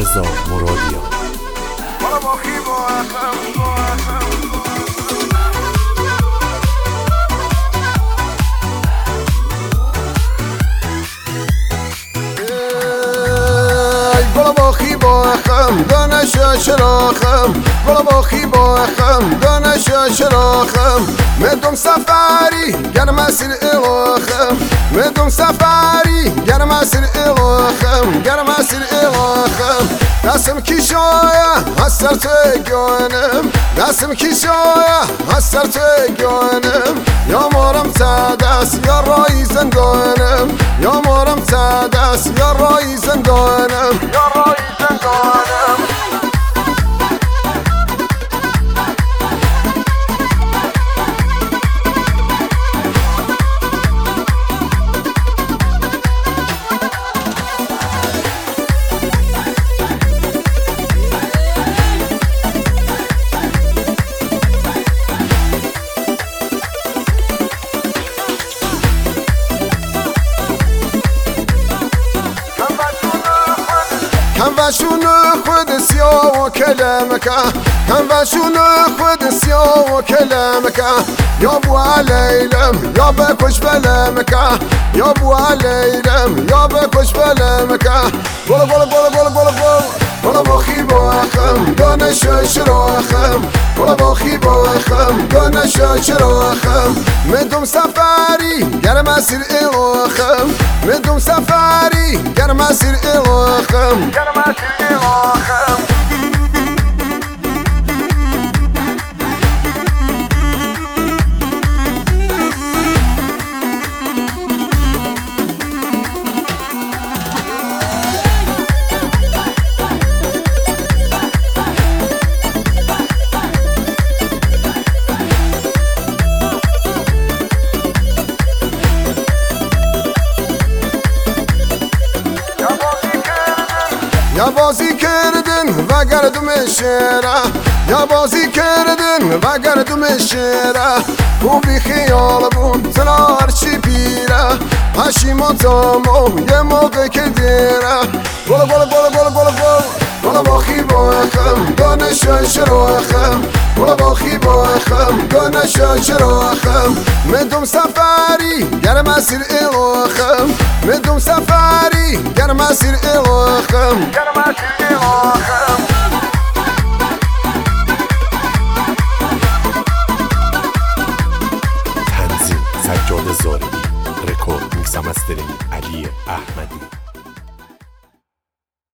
رضا مرادیان. گل باخی با اخم دانش شراخم، گل باخی با اخم دانش شراخم. مدوم سفری گر مسیر الاخم، مدوم سفری گر مسیر الاخم، گر مسیر الاخم. دستم کیشایا هستر توی گانم، دستم کیشایا هستر توی گانم. یا مارم تدست یا رای زندانم، یا مارم تدست یا رای زندانم، یا رای زندانم. هم وشون خود سیاه و کلمکه، هم وشون خود سیاه و کلمکه. یا بو علیلم یا بکش بلمکه، یا بو علیلم یا بکش بلمکه. بولا بولا بولا بولا بولا بولا بولا باخی با اخم دانش شراخم، بولا باخی با اخم دانش شراخم. مدوم سفری گر مسیر الاخم، مدوم سفری گر مسیر الاخم، گر مسیر الاخم. یا بازی کردن و گردم شیره، یا بازی کردن و گردم شیره. بو بی خیال بون زنار چی پیره، پشیماتامو یه موقع که دیره. بولا بولا بولا بولا بولا بولا بولا باخی با اخم دانش شراخم، بولا باخی با اخم دانش شراخم. مدوم سفری گر مسیر الاخم، مدوم سفری گر مسیر الاخم، گر مسیر الاخم. تنظیم سجاد زارعی، رکورد میکس و مسترینگ علی احمدی.